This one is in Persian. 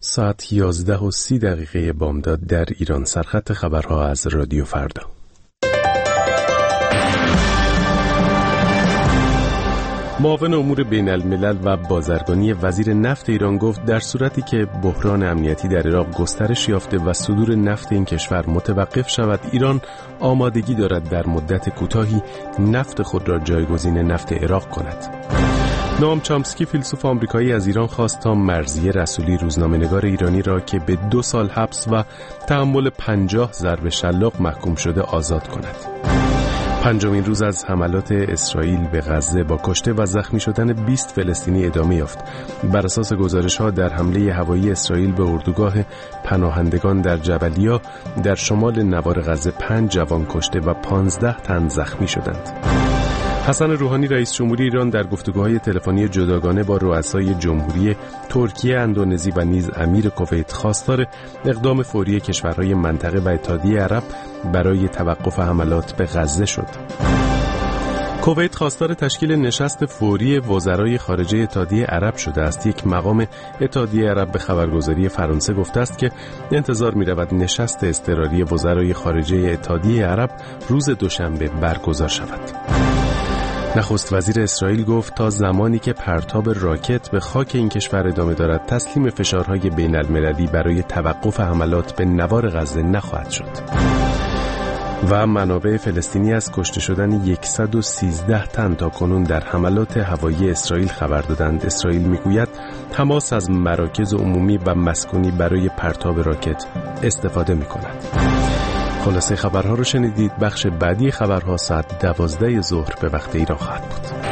ساعت 11:30 بامداد در ایران. سرخط خبرها از رادیو فردا. معاون امور بین الملل و بازرگانی وزیر نفت ایران گفت در صورتی که بحران امنیتی در عراق گسترش یافته و صدور نفت این کشور متوقف شود، ایران آمادگی دارد در مدت کوتاهی نفت خود را جایگزین نفت عراق کند. نوام چامسکی فیلسوف آمریکایی از ایران خواست تا مرضیه رسولی روزنامه‌نگار ایرانی را که به 2 سال حبس و تحمل 50 ضرب شلاق محکوم شده آزاد کند. 5مین روز از حملات اسرائیل به غزه با کشته و زخمی شدن 20 فلسطینی ادامه یافت. بر اساس گزارش‌ها در حمله هوایی اسرائیل به اردوگاه پناهندگان در جبلیا در شمال نوار غزه 5 جوان کشته و 15 تن زخمی شدند. حسن روحانی رئیس جمهوری ایران در گفتگوهای تلفنی جداگانه با رؤسای جمهوری ترکیه، اندونزی و نیز امیر کویت خواستار اقدام فوری کشورهای منطقه و اتحادیه عرب برای توقف حملات به غزه شد. کویت خواستار تشکیل نشست فوری وزرای خارجه اتحادیه عرب شده است. یک مقام اتحادیه عرب به خبرگزاری فرانسه گفته است که انتظار می‌رود نشست اضطراری وزرای خارجه اتحادیه عرب روز دوشنبه برگزار شود. نخست وزیر اسرائیل گفت تا زمانی که پرتاب راکت به خاک این کشور ادامه دارد، تسلیم فشارهای بین المللی برای توقف حملات به نوار غزه نخواهد شد. و منابع فلسطینی از کشته شدن 113 تن تا کنون در حملات هوایی اسرائیل خبر دادند. اسرائیل میگوید تماس از مراکز عمومی و مسکونی برای پرتاب راکت استفاده میکند. خلاصه خبرها رو شنیدید. بخش بعدی خبرها ساعت 12 ظهر به وقت ایران خواهد بود.